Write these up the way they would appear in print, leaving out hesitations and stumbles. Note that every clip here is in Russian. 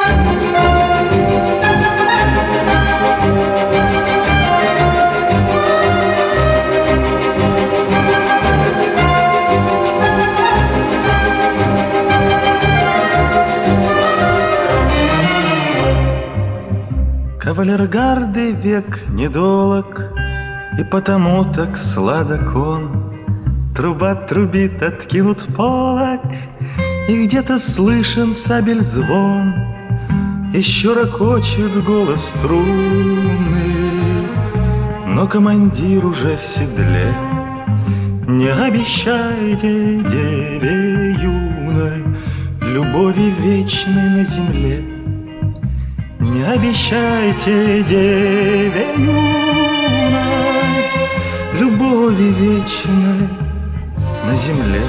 Кавалергарды век недолог, и потому так сладок он. Труба трубит, откинут полог, и где-то слышен сабель звон. Еще ракочет голос струны, но командир уже в седле. Не обещайте деве юной любови вечной на земле. Не обещайте деве юной любови вечной на земле.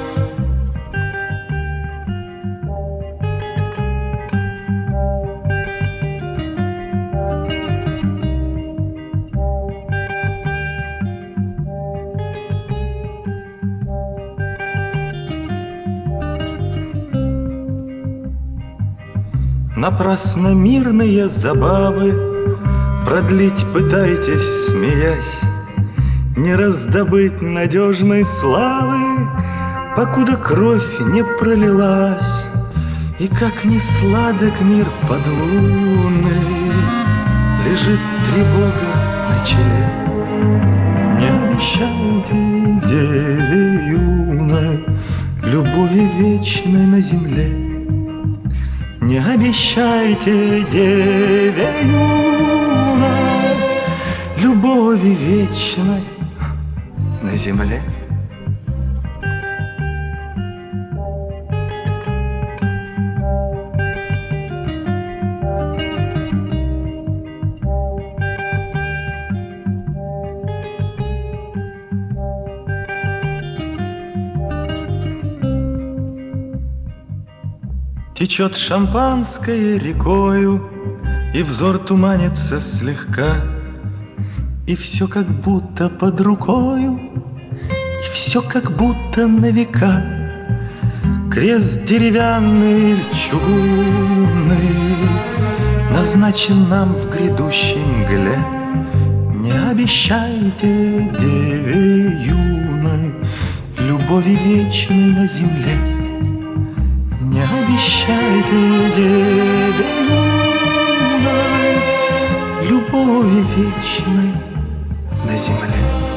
Напрасно мирные забавы продлить пытаетесь, смеясь, не раздобыть надежной славы, покуда кровь не пролилась. И как ни сладок мир подлунный, лежит тревога на челе. Не обещайте деве юной любови вечной на земле. Не обещайте деве юной любови вечной на земле. Течет шампанское рекою, и взор туманится слегка, и все как будто под рукою, и все как будто на века. Крест деревянный или чугунный назначен нам в грядущей мгле. Не обещайте деве юной любови вечной на земле. Не обещайте деве юной любови вечной на земле.